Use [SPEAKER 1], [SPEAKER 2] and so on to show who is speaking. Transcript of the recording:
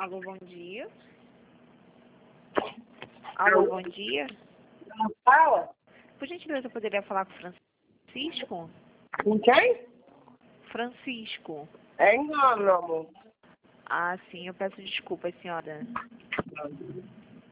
[SPEAKER 1] Alô, bom dia. Alô, bom dia.
[SPEAKER 2] Não fala?
[SPEAKER 1] Por gentileza, eu poderia falar com o Francisco?
[SPEAKER 2] Com quem?
[SPEAKER 1] Francisco.
[SPEAKER 2] É engano, meu amor.
[SPEAKER 1] Ah, sim, eu peço desculpas, senhora.